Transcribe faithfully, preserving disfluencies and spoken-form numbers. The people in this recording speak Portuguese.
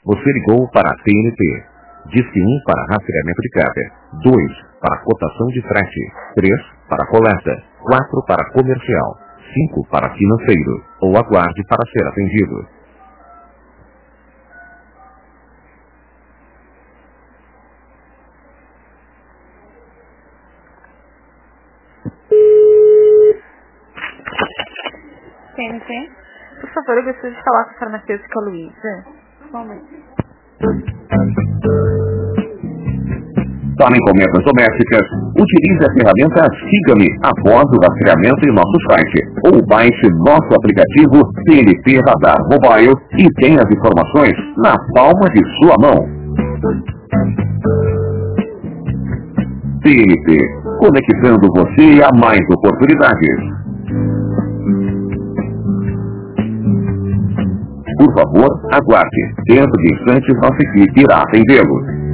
Você ligou para a T N T. Disque um para rastreamento de carga. dois para cotação de frete. três para coleta. quatro para comercial. cinco para financeiro. Ou aguarde para ser atendido. T N T? Por favor, eu gostaria de falar com a farmacêutica Luísa. Só um momento. Para encomendas domésticas, utilize a ferramenta Siga-me após o rastreamento em nosso site ou baixe nosso aplicativo T N T Radar Mobile e tenha as informações na palma de sua mão. T N T, conectando você a mais oportunidades. Por favor, aguarde. Dentro de instantes, nossa equipe irá atendê-lo.